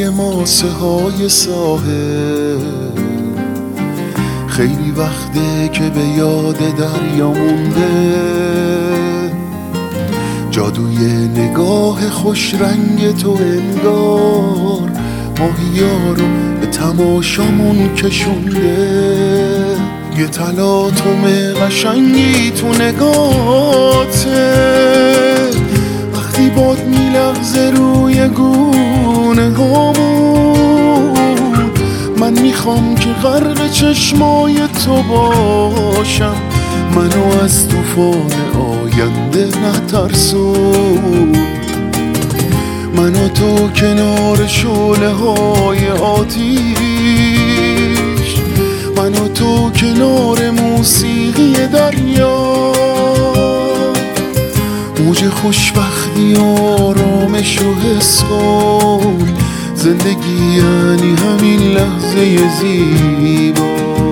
روی ماسه های ساحل. خیلی وقته که به یاد دریا مونده، جادوی نگاه خوش رنگ تو انگار ماهیا رو به تماشامون کشونده. یه تلاطم قشنگی تو نگاته، وقتی باد میلغزه روی گونه هامون. من میخوام که غرق چشمای تو باشم، منو از طوفان آینده نترسون. من و تو کنار شعله های آتیش، من و تو کنار موسیقی دریا. موج خوشبختی آرامش و حس کن، زندگی یعنی همین لحظه زیبا.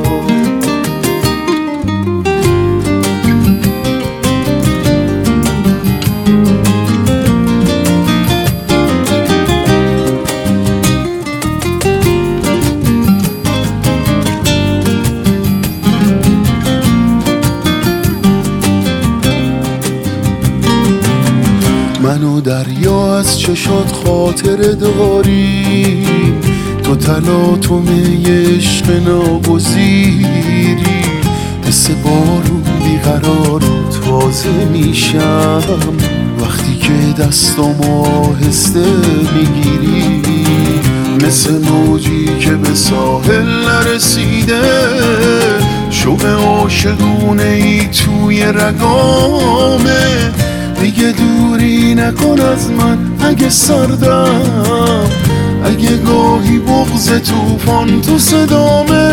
من و دریا از چشات خاطره داریم، تو تلاطم عشق ناگزیری. حس بارون بیقرار تازه میشم، وقتی که دستم آهسته میگیری. مثل موجی که به ساحل نرسیده، شوق عاشقونه ای توی رگامه. دیگه دوری نکن از من اگه سردم، اگه گاهی بغض طوفان تو صدامه.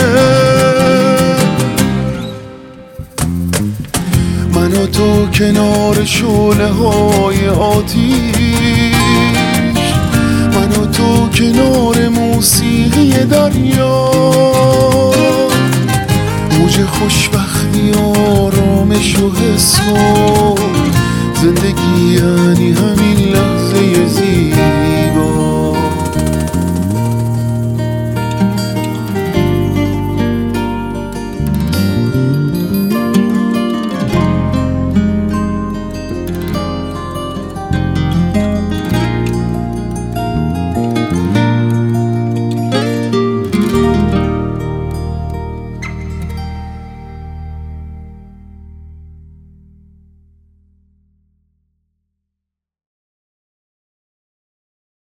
من و تو کنار شعله های آتیش، من و تو کنار موسیقی دریا. موج خوشبختی آرامش و حس کن، زندگی یعنی همین لحظه زیبا.